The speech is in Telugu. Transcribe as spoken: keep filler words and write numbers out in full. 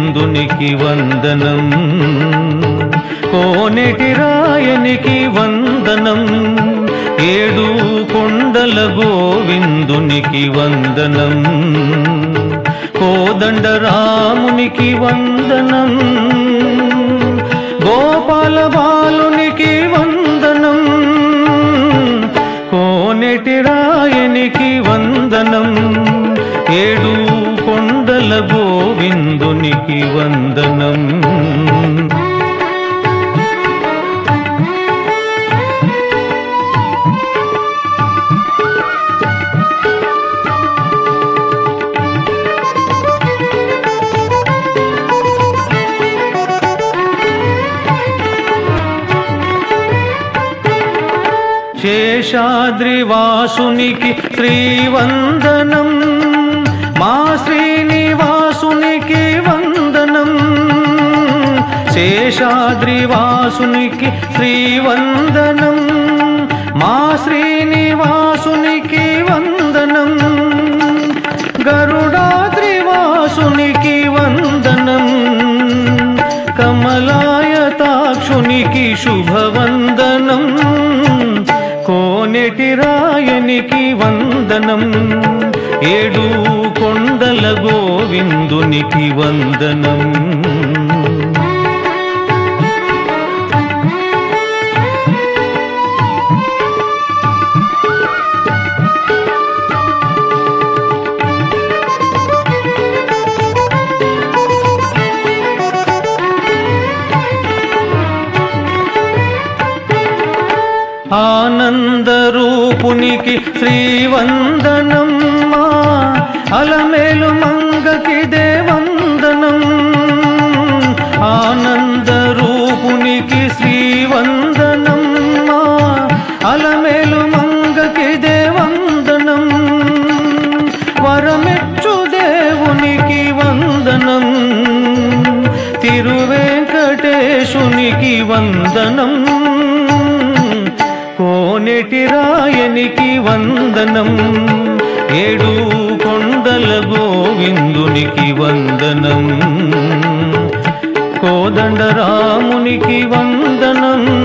గోవిందునికి వందనం. కోనేటి రాయనికి వందనం. ఏడు కొండల గోవిందునికి వందనం. కోదండ రామునికి వందనం. గోపాల బాలునికి వందనం. కోనేటి రాయనికి వందనం. ఏడు కొండల గోవిందునికి వందనం. శేషాద్రివాసునికి శ్రీవందనం. మా శ్రీనివాసునికి వందనం. శేషాద్రివాసునికి శ్రీవందనం. మా శ్రీనివాసునికి వందనం. గరుడాద్రివాసునికి వందనం. కమలాయతాక్షునికి శుభవందనం. కోనేటి రాయనికి వందనం. ఏడు కొండల గోవిందునికి వందనం. ఆనందరూపునికి శ్రీవందనం. మా అలమేలు మంగకి దేవందనం. ఆనందరూపునికి శ్రీవందనం. మా అలమేలు మంగకి దేవందనం. వరమెచ్చు దేవునికి వందనం. తిరువేంకటేశునికి వందనం. కోనేటి రాయనికి వందనం. ఏడు కొండల గోవిందునికి వందనం. కోదండ రామునికి వందనం.